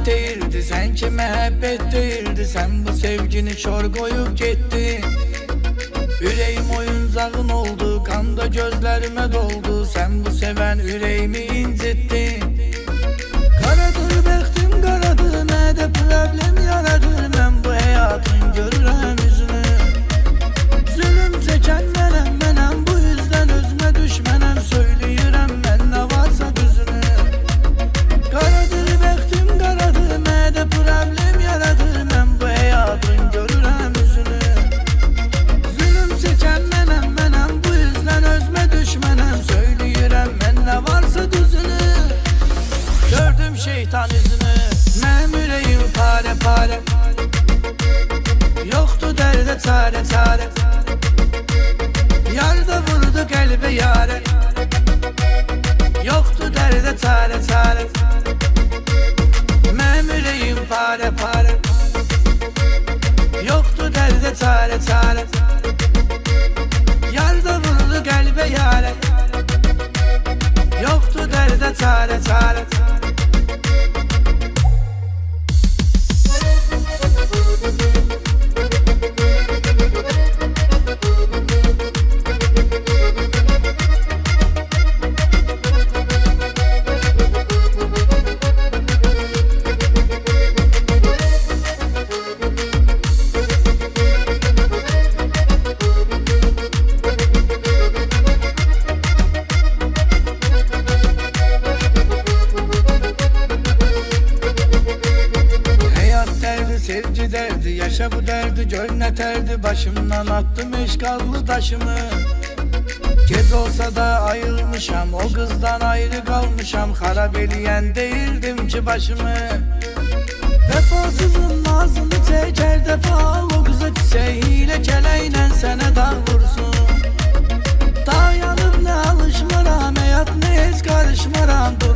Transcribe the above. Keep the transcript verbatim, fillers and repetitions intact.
cennet değildi, senki mehabbet değildi. Sen bu sevgini şor koyup gittin. Yüreğim oyuncağın oldu, kan da gözlerime doldu. Sen bu seven yüreğimi incittin. Karadır bəxtim qaradır, mədə problem yaradır. Mən bu həyatın görürəm üzünü. Zulüm çəkən mənəm, mənəm bu yüzdən özümə düşmənəm. Söyləyirəm mən nə varsa düzünü. Karadır bəxtim qaradır, mədə problem yaradır. Mən bu həyatın görürəm üzünü. Zulüm çəkən mənəm, mənəm bu yüzdən özümə düşmənəm. Söyləyirəm mən nə varsa düzünü. Gördüm şeytan yüzünü, mənim ürəyim pare pare. Yoktu dərdə çare çare. Yar da vurdu qəlbə yare. Yoktu dərdə çare çare. Mənim ürəyim pare pare. Yoktu dərdə çare çare. Yar da vurdu qəlbə yare. Yoktu dərdə çare çare. Sevgi derdi, yaşa bu derdi, gör ne terdi. Başımdan attım eşkallı taşımı. Gez olsa da ayrılmışam, o kızdan ayrı kalmışam. Harap eleyen değildim ki başımı. Vefasızın ağzını çeker defa, o kıza çiçeğiyle keleyle sene dağ vursun. Dayanıp ne alışmaram, hayat ne hiç karışmaram. Dur